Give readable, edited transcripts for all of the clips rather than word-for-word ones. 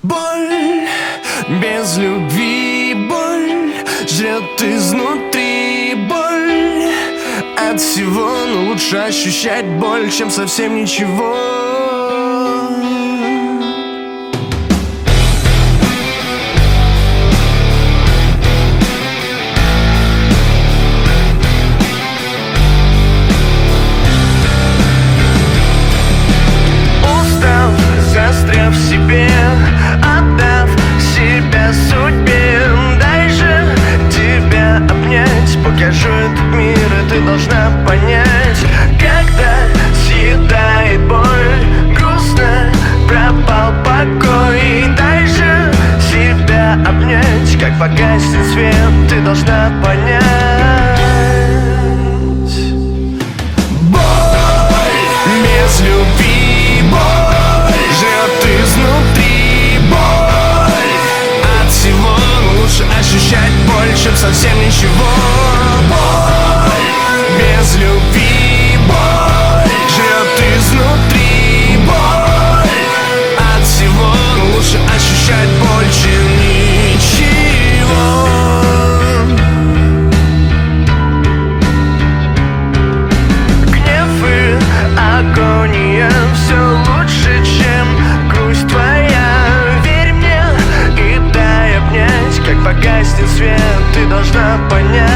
Боль без любви, боль жрет изнутри, боль от всего, но лучше ощущать боль, чем совсем ничего. Застряв в себе, отдав себя судьбе, дай же тебя обнять, покажу этот мир, и ты должна понять. Когда съедает боль, грустно, пропал покой, дай же себя обнять, как погаснет свет, ты должна понять. Боль без любви, боль изнутри, боль от всего, но лучше ощущать боль, чем совсем ничего. Боль без любви, боль жрет изнутри, боль от всего, но лучше ощущать боль, чем ничего. Гнев и агония все лучше, чем грусть твоя. Верь мне и дай обнять, как погаснет свет, ты должна понять.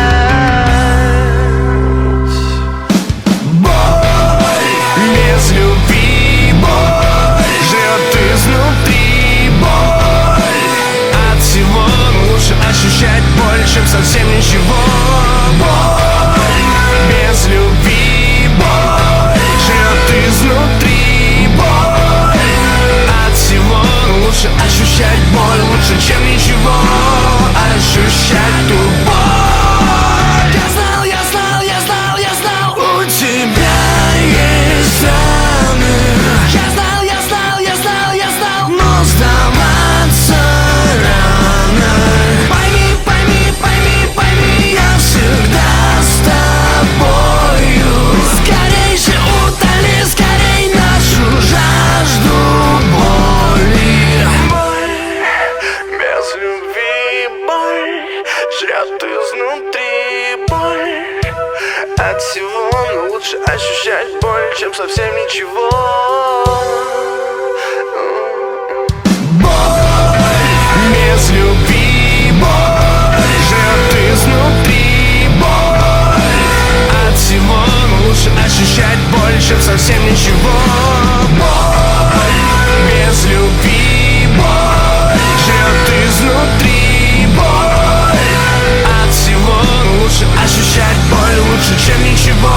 Боль без любви, боль жрет изнутри, боль от всего, но лучше ощущать боль, чем совсем ничего. Боль без любви, боль жрет изнутри, боль от всего, но лучше ощущать боль, лучше, чем ничего. Ощущать ту боль. Я знал, я знал, я знал, я знал, у тебя есть раны. Я знал, я знал, я знал, я знал, но сдаваться рано. Пойми, пойми, пойми, пойми, я всегда с тобою. Скорей же утоли, скорей нашу жажду боли. Боль без любви, боль жрет изнутри, боль от всего, но лучше ощущать боль, чем совсем ничего. Боль без любви, боль жрет изнутри, боль от всего, но лучше ощущать боль, чем совсем ничего. Боль без любви, боль жрет изнутри, боль от всего, но лучше ощущать боль, лучше, чем ничего.